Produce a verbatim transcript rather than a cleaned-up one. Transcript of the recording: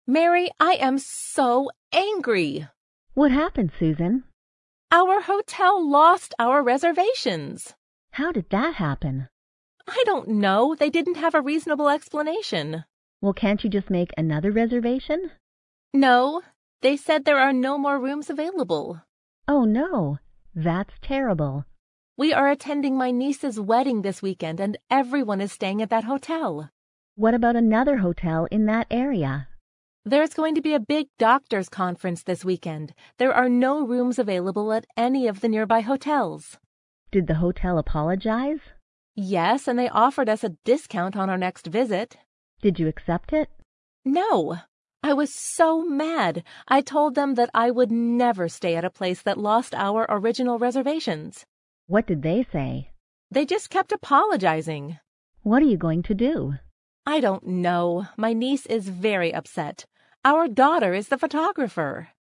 Mary, I am so angry. What happened, Susan? Our hotel lost our reservations. How did that happen? I don't know. They didn't have a reasonable explanation. Well, can't you just make another reservation? No, they said there are no more rooms available. Oh, no. That's terrible. We are attending my niece's wedding this weekend, and everyone is staying at that hotel. What about another hotel in that area? There's going to be a big doctors' conference this weekend. There are no rooms available at any of the nearby hotels. Did the hotel apologize? Yes, and they offered us a discount on our next visit. Did you accept it? No. I was so mad. I told them that I would never stay at a place that lost our original reservations. What did they say? They just kept apologizing. What are you going to do? I don't know. My niece is very upset. Our daughter is the photographer.